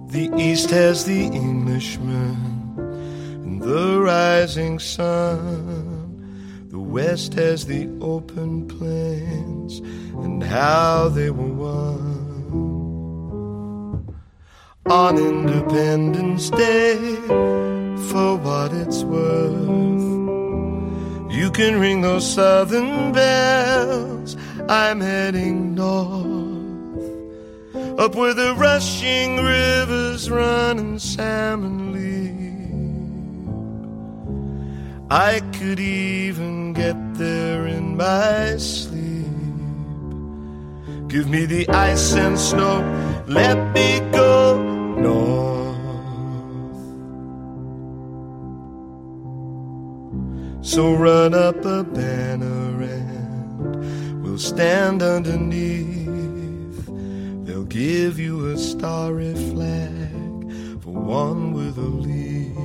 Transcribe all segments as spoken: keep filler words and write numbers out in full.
The east has the Englishman and the rising sun. The west has the open plains and how they were won. On Independence Day, for what it's worth, you can ring those southern bells. I'm heading north, up where the rushing rivers run and salmon leap. I could even get there in my sleep. Give me the ice and snow, let me go north. So run up a banner and we'll stand underneath. They'll give you a starry flag for one with a leaf.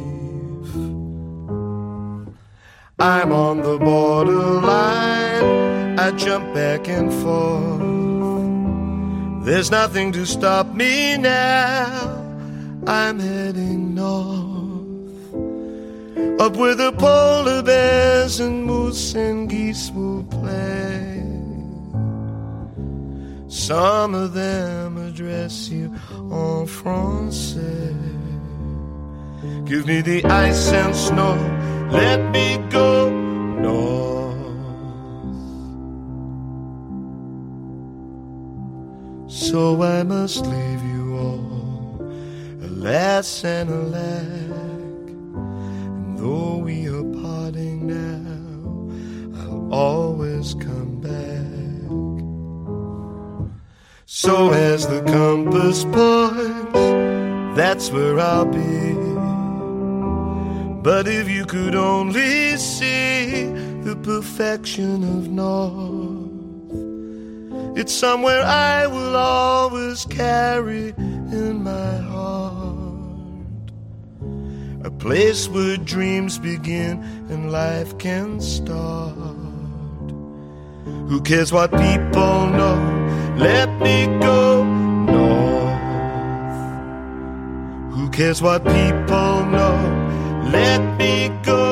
I'm on the borderline, I jump back and forth. There's nothing to stop me now, I'm heading north, up where the polar bears and moose and geese will play. Some of them address you en français. Give me the ice and snow, let me go north. So I must leave you all, alas and alack. And though we are parting now, I'll always come back. So as the compass points, that's where I'll be. But if you could only see the perfection of north, it's somewhere I will always carry in my heart. A place where dreams begin and life can start. Who cares what people know? Let me go north. Who cares what people know? Let me go